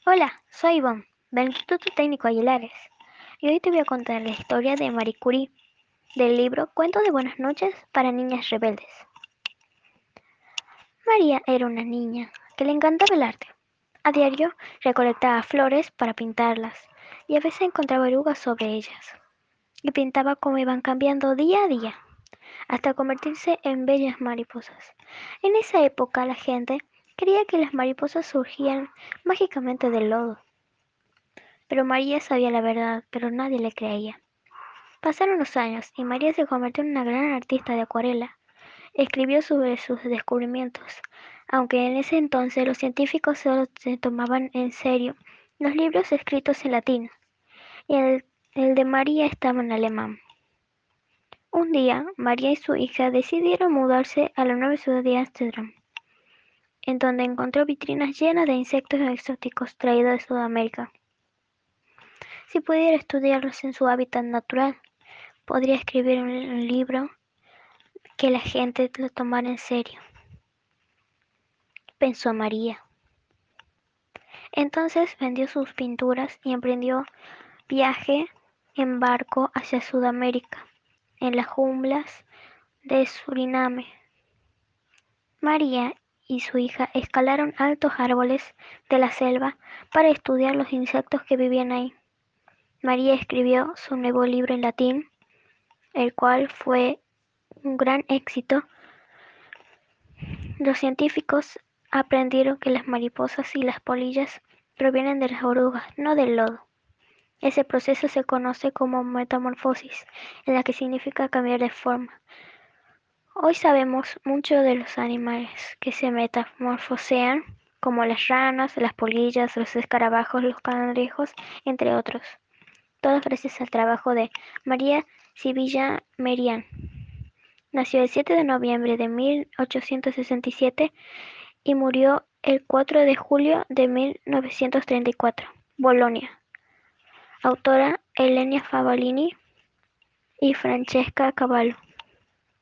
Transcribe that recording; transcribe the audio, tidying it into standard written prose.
Hola, soy Ivonne, del Instituto Técnico Aguilares, y hoy te voy a contar la historia de Marie Curie, del libro Cuentos de Buenas noches para niñas rebeldes. María era una niña que le encantaba el arte. A diario recolectaba flores para pintarlas, y a veces encontraba orugas sobre ellas, y pintaba cómo iban cambiando día a día, hasta convertirse en bellas mariposas. En esa época la gente creía que las mariposas surgían mágicamente del lodo. Pero María sabía la verdad, pero nadie le creía. Pasaron los años y María se convirtió en una gran artista de acuarela. Escribió sobre sus descubrimientos, aunque en ese entonces los científicos solo se tomaban en serio los libros escritos en latín, y el de María estaba en alemán. Un día, María y su hija decidieron mudarse a la nueva ciudad de Ámsterdam, en donde encontró vitrinas llenas de insectos exóticos traídos de Sudamérica. Si pudiera estudiarlos en su hábitat natural, podría escribir un libro que la gente lo tomara en serio, pensó María. Entonces vendió sus pinturas y emprendió viaje en barco hacia Sudamérica, en las junglas de Suriname. María y su hija escalaron altos árboles de la selva para estudiar los insectos que vivían ahí. María escribió su nuevo libro en latín, el cual fue un gran éxito. Los científicos aprendieron que las mariposas y las polillas provienen de las orugas, no del lodo. Ese proceso se conoce como metamorfosis, en la que significa cambiar de forma. Hoy sabemos mucho de los animales que se metamorfosean, como las ranas, las polillas, los escarabajos, los cangrejos, entre otros. Todos gracias al trabajo de María Sibilla Merian. Nació el 7 de noviembre de 1867 y murió el 4 de julio de 1934, Bolonia. Autora Elena Favalini y Francesca Cavallo.